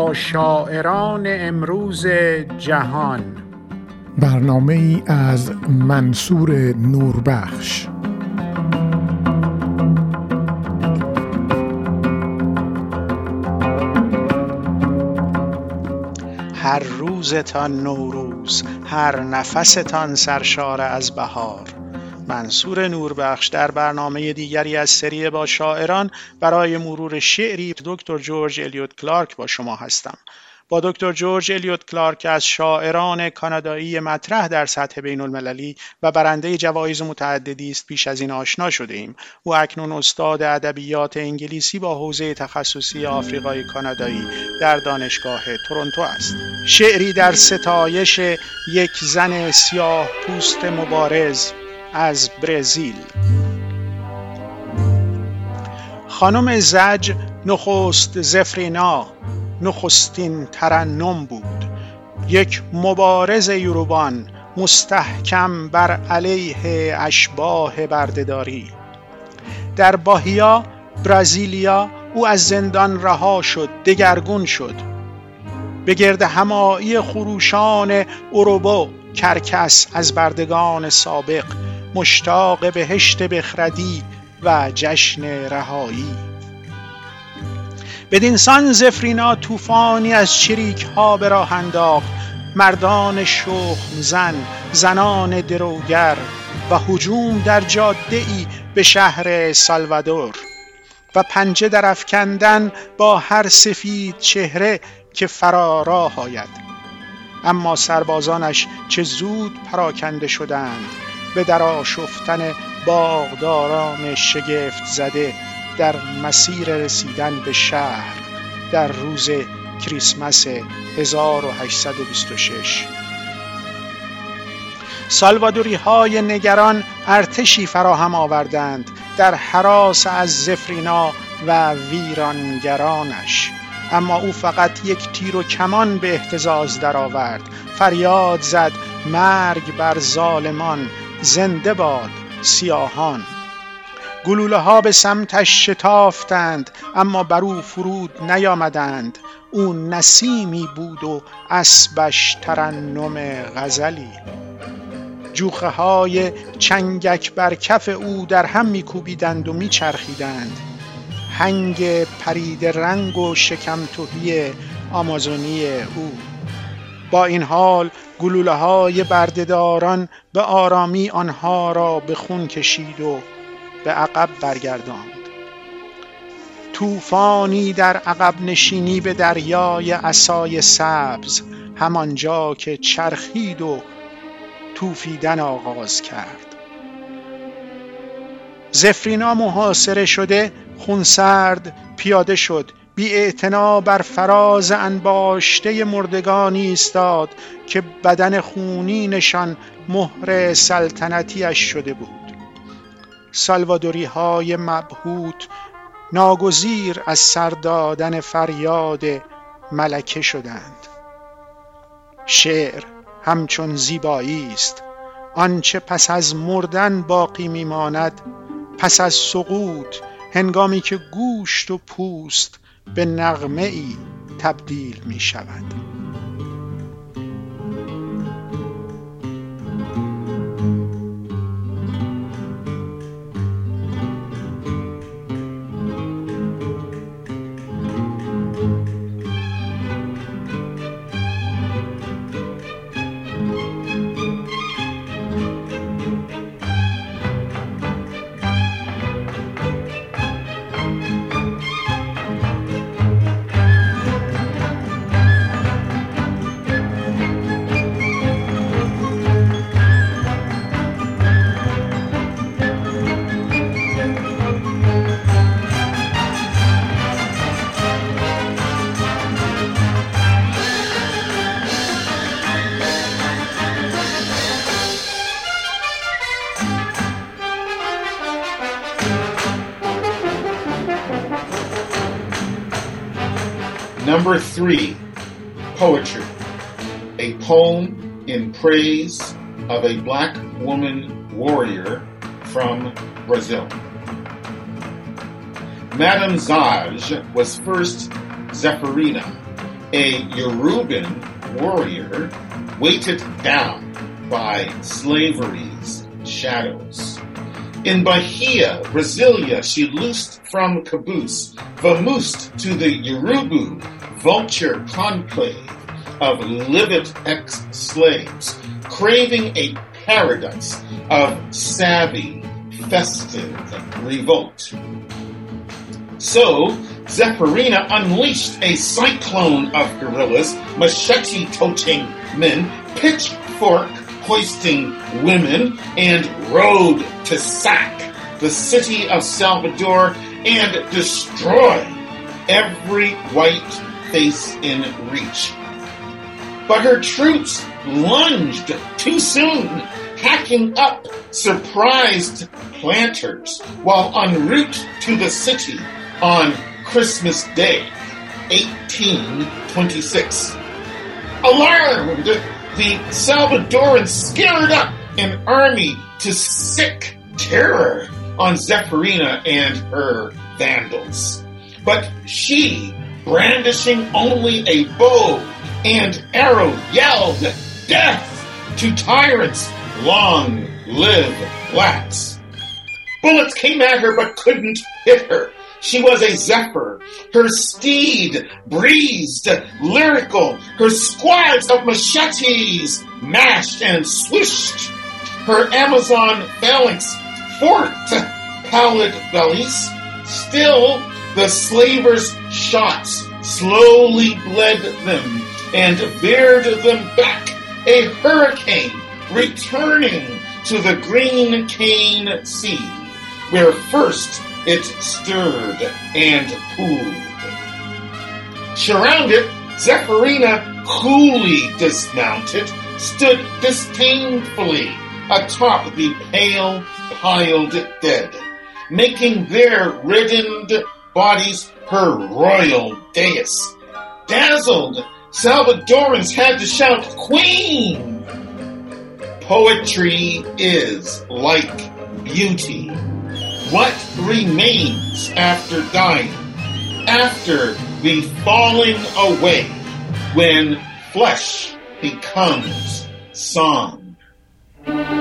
با شاعران امروز جهان. برنامه‌ای از منصور نوربخش. هر روزتان نوروز، هر نفستان سرشار از بهار. منصور نوربخش در برنامه دیگری از سری با شاعران برای مرور شعری دکتر جورج الیوت کلارک با شما هستم. با دکتر جورج الیوت کلارک از شاعران کانادایی مطرح در سطح بین المللی و برنده جوایز متعددی است پیش از این آشنا شده ایم. او اکنون استاد ادبیات انگلیسی با حوزه تخصصی آفریقای کانادایی در دانشگاه تورنتو است. شعری در ستایش یک زن سیاه پوست مبارز از برزیل. خانم زج نخست زفرینا نخستین ترنم بود، یک مبارز یوروبان مستحکم بر علیه اشباح بردهداری. در باهیا برزیلیا او از زندان رها شد، دگرگون شد. به گرد همایی خروشان اروبا کرکس از بردگان سابق، مشتاق بهشت بخردی و جشن رهایی. بدینسان زفرینا طوفانی از چریک ها به راه انداخت، مردان شخم زن، زنان دروگر و هجوم در جاده ای به شهر سالوادور و پنجه در افکندن با هر سفید چهره که فراراه آید. اما سربازانش چه زود پراکنده شدند به در آشفتن باغداران شگفت زده در مسیر رسیدن به شهر در روز کریسمس 1826. سالوادوری های نگران ارتشی فراهم آوردند در هراس از زفرینا و ویرانگرانش، اما او فقط یک تیر و کمان به اهتزاز درآورد. فریاد زد مرگ بر ظالمان، زنده باد سیاهان. گلوله ها به سمتش شتافتند اما بر او فرود نیامدند. او نسیمی بود و اسبش ترنم غزلی. جوخه های چنگک بر کف او در هم میکوبیدند و میچرخیدند. هنگ پرید رنگ و شکم تهی آمازونی او. با این حال گلوله های بردهداران به آرامی آنها را به خون کشید و به عقب برگرداند. طوفانی در عقب نشینی به دریای عصای سبز، همانجا که چرخید و توفیدن آغاز کرد. زفرینا محاصره شده خونسرد پیاده شد، بی‌اعتنا بر فراز انباشته مردگانی ایستاد که بدن خونینشان مهر سلطنتیش شده بود. سالوادوری های مبهوت ناگزیر از سر دادن فریاد ملکه شدند. شعر همچون زیبایی است، آنچه پس از مردن باقی میماند پس از سقوط، هنگامی که گوشت و پوست به نغمه ای تبدیل می شود. Number 3, Poetry, a poem in praise of a black woman warrior from Brazil. Madame Zaj was first Zephyrina, a Yoruban warrior weighted down by slavery's shadows. In Bahia, Brasilia, she loosed from caboose, vamoosed to the Yorubu vulture conclave of livid ex-slaves, craving a paradise of savvy, festive revolt. So, Zephyrina unleashed a cyclone of guerrillas, machete-toting men, pitchfork-hoisting women, and rode to sack the city of Salvador and destroy every white face in reach. But her troops lunged too soon, hacking up surprised planters while en route to the city on Christmas Day, 1826. Alarmed, the Salvadorans scared up an army to sick terror on Zephyrina and her vandals. But she, brandishing only a bow and arrow, yelled, "Death to tyrants! Long live blacks!" Bullets came at her but couldn't hit her. She was a zephyr. Her steed breezed lyrical. Her squads of machetes mashed and swished. Her Amazon phalanx forked pallid bellies. Still, the slavers' shots slowly bled them and veered them back, a hurricane returning to the green cane sea, where first it stirred and pooled. Surrounded, Zephyrina, coolly dismounted, stood disdainfully atop the pale, piled dead, making their reddened bodies her royal dais. Dazzled, Salvadorans had to shout, "Queen!" Poetry is like beauty. What remains after dying, after the falling away, when flesh becomes song?